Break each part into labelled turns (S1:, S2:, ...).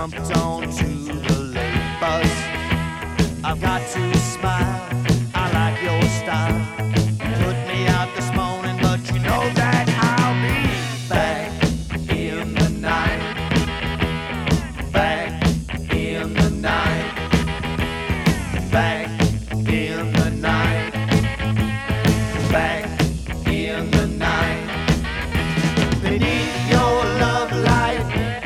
S1: jumped onto the late bus. I've got to smile, I like your style. Put me out this morning, but you know that I'll be back in the night. Back in the night. Back in the night. Back in the night. Beneath your love light.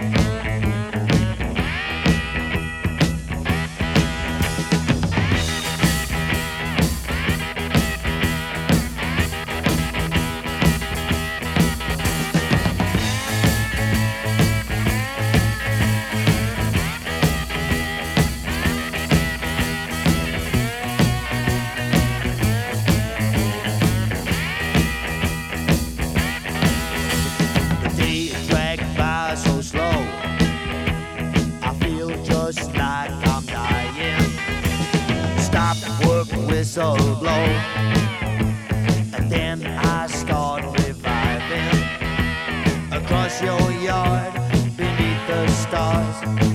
S1: So slow, I feel just like I'm dying. Stop work, whistle blow, and then I start reviving. Across your yard, beneath the stars,